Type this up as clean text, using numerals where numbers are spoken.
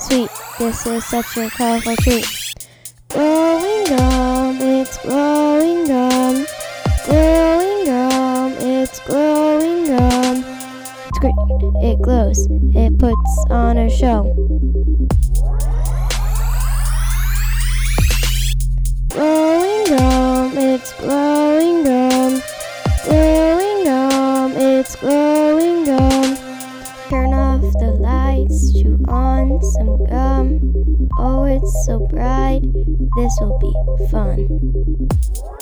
sweet. This is such a colorful treat. Glowing gum, it's glowing gum. Glowing gum, it's glowing gum. It's green, it glows, it puts on a show. Glowing gum, it's glowing gum. Glowing gum, it's glowing gum. Turn off the lights, chew on some gum. Oh, it's so bright, this will be fun.